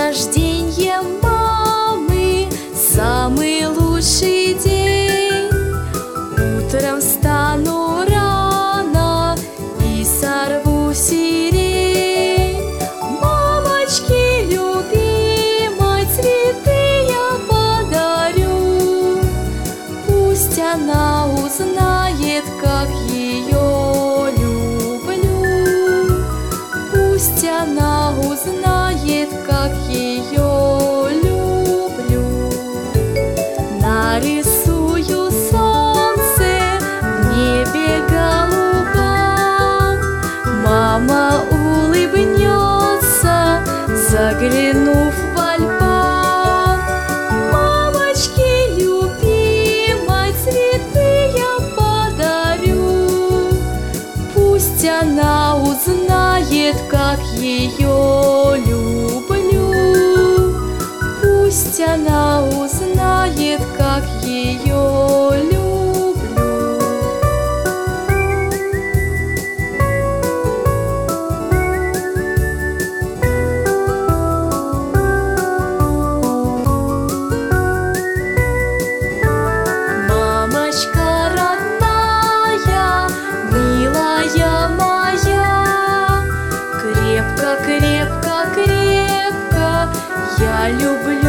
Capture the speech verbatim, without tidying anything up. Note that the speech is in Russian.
рождения мамы самый лучший день. Утром встану рано и сорву сирень. Мамочке любимой цветы я подарю. Пусть она узнает, как ее люблю. Пусть она узнает, как ее люблю. Нарисую солнце в небе голубом. Мама улыбнется, заглянув в альбом. Мамочке любимой цветы я подарю. Пусть она узнает, как ее люблю. Пусть она узнает, как ее люблю. Мамочка родная, милая моя, крепко, крепко, крепко я люблю